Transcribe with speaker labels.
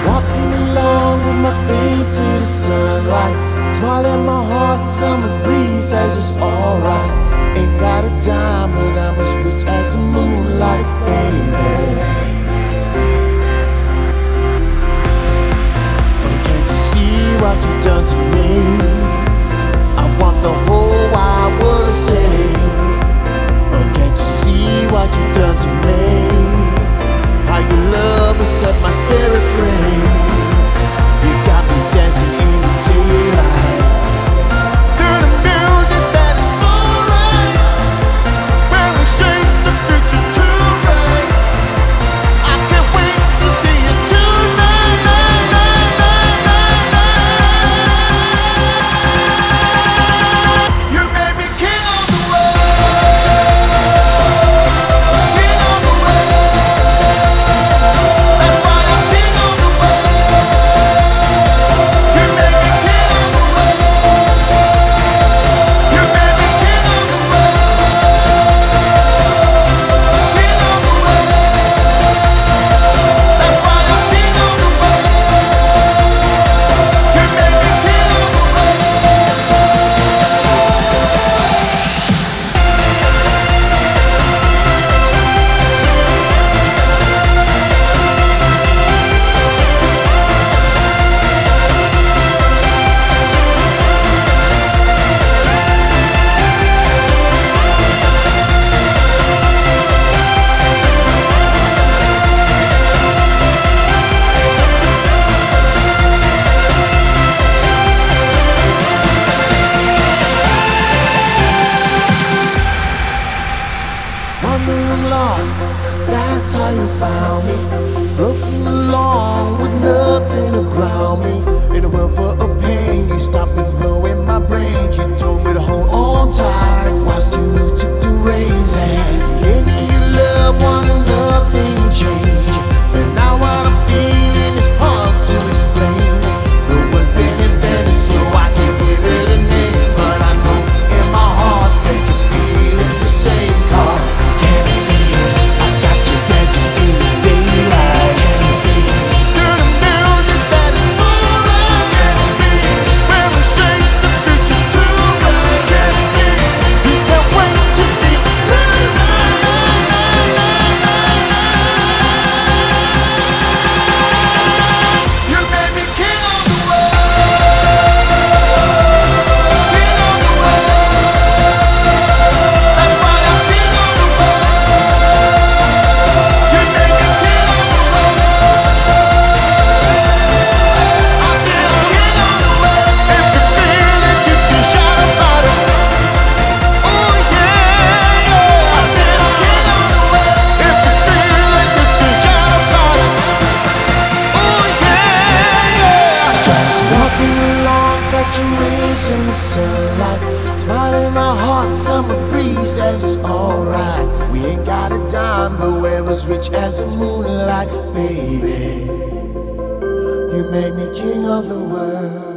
Speaker 1: Walking along with my face to the sunlight, smile in my heart, summer breeze says it's alright. Ain't got a dime, but I'm as rich as the moonlight, baby. And can't you see what you've done to me? I want the whole wide world to say, and can't you see what you've done to me? How your love has set my spirit free. You got me dancing in the daylight, through the music that is so right. When we shake the future tonight, I can't wait to see you tonight. You made me king of the world, king of the world. That's why I'm king of the world. You made me king of the world. You made me king of the world, king of the world. That's why I'm king of the world. You made me king of the wandering lost, that's how you found me. Floating along with nothing to ground me. In a world full of pain, you stopped me blowing my brains. You told me to hold on tight, whilst you took the reins and gave me your love, wanting nothing change. And now what I'm feeling is hard to explain. The words been invented so I can give it a name, but I know in my heart that you're feeling the same. Car, can it be? I got you dancing in the daylight. Can it be? Through the music that is so right. Can it be? When we shake the future tonight. Can it be? We can't wait to see tonight. You made me king of the world, king of the world. That's why I'm king of the world. You made me king of the world. I said I'm king of the world. If you feel it, you can shout about it. Oh yeah, yeah. I said I'm king of the world. If you feel it, you can shout about it. Oh yeah, yeah. Just walking along, catching rays in the sunlight, smile in my heart, summer breeze says it's alright. We ain't got a dime, but we're as rich as the moonlight, baby. You made me king of the world.